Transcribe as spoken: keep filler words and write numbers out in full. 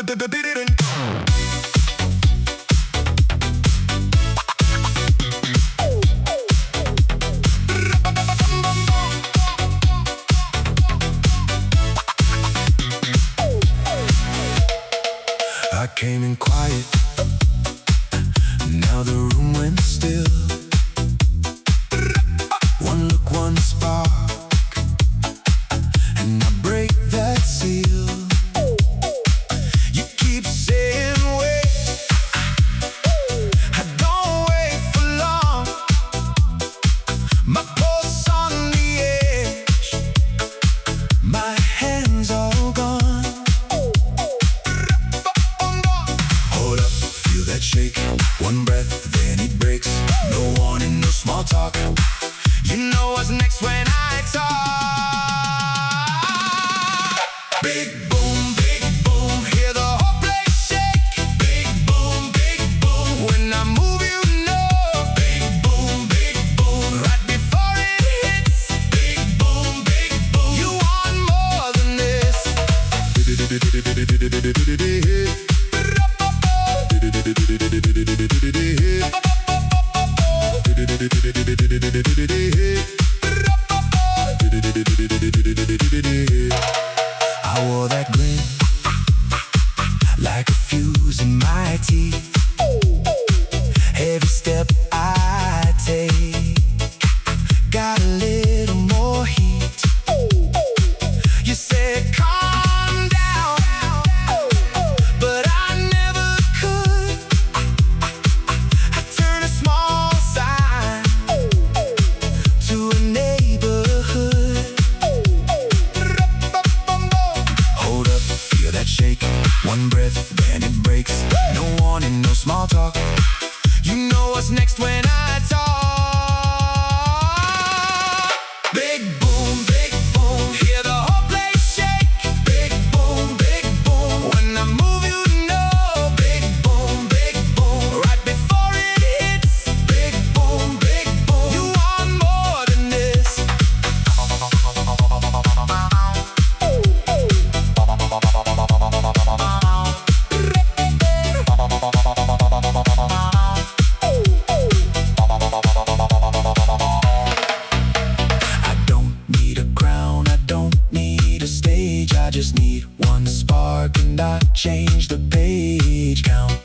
I came in quiet, now the room went still. One look, one spark, and I break that seal. You keep saying wait, I don't wait for long. My pulse on the edge, my hands all gone. Hold up, feel that shake. One breath, then it breaks. No warning, no small talk. You know what's next when I talk. Big boom, big boom, hear the whole place shake. Big boom, big boom, when I move you know. Big boom, big boom, right before it hits. Big boom, big boom, you want more than this. I wore that grin like a fuse in my teeth. Every step I take got a little more heat. You said calm down, but I never could. I turn a small sign to a neighborhood. Hold up, feel that shake. One breath, then it breaks. No warning, no small talk. You know what's next when I talk. Big boom, big boom, hear the whole place shake. Big boom, big boom, when I move you know. Big boom, big boom, right before it hits. Big boom, big boom, you want more than this. I don't need a crown, I don't need a stage. I just need one spark and I change the page count.